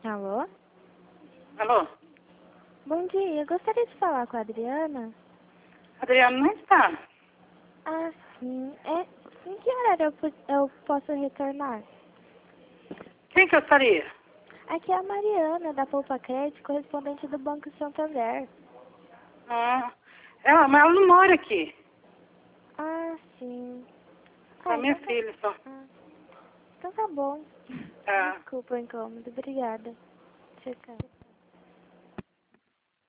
Alô? Alô? Bom dia, eu gostaria de falar com a Adriana. Adriano não está. Ah, sim. Em que horário eu posso retornar? Quem que eu estaria? Aqui é a Mariana, da Poupa Crédito, correspondente do Banco Santander. Mas ela não mora aqui. Ah, sim. É minha Então filha só. ah, então tá bom. Tá. Desculpa o incômodo. Obrigada. Tchau, tchau.